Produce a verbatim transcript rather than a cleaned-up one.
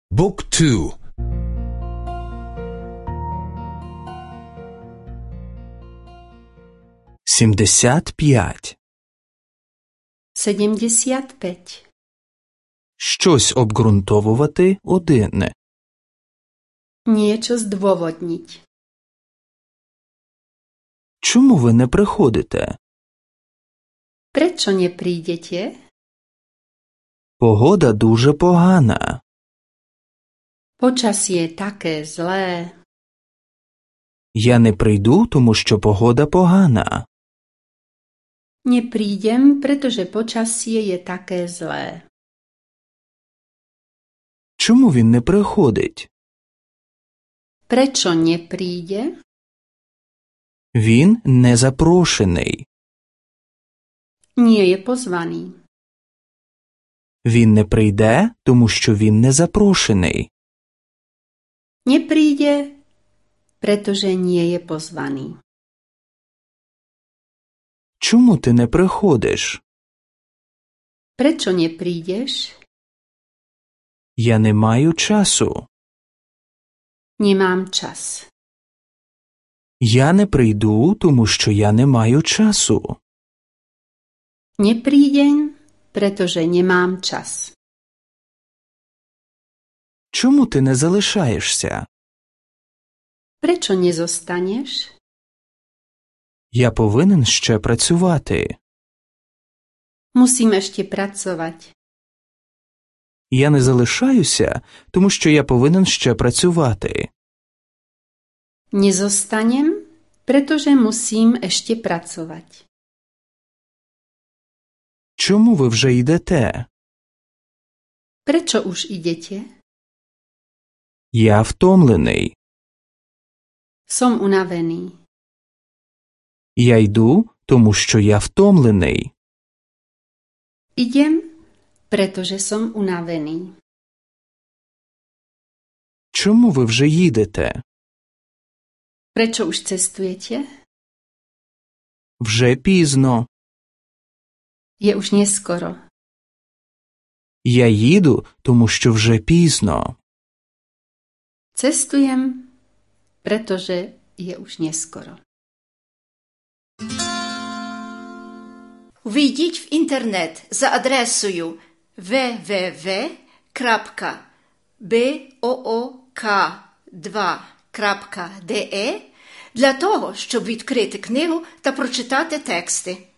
บุ๊กทูсімдесят п'ять. Сімдесят п'ять. Щось обґрунтовувати одне. Niečo zdôvodniť. Чому ви не приходите? Prečo neprídete? Погода дуже погана. Počasie také zlé. Я не прийду, тому що погода погана. Neprídem, pretože počasie je také zlé. Чому він не приходить? Prečo nepríde? Він не запрошений. Nie je pozvaný. Він не прийде, тому що він не запрошений. Nepríde, pretože nie je pozvaný. Чому ти не приходиш? Prečo neprídeš? Я не маю часу. Nemám čas. Я не прийду, тому що я не маю часу. Neprídem, pretože nemám čas. Чому ти не залишаєшся? Prečo nezostaneš? Я повинен ще працювати. Musím ešte pracovať. Я не залишаюся, тому що я повинен ще працювати. Nezostanem, pretože musím ešte pracovať. Чому ви вже йдете? Prečo už idete? Я втомлений. Som unavený. Я йду, тому що я втомлений. Idem, pretože som unavený. Чому ви вже їдете? Prečo už cestujete? Вже пізно. Je už neskoro. Я їду, тому що вже пізно. Cestujem, pretože je už neskoro. Ввійдіть в інтернет за адресою дабл ю дабл ю дабл ю крапка буок два крапка де для того, щоб відкрити книгу та прочитати тексти.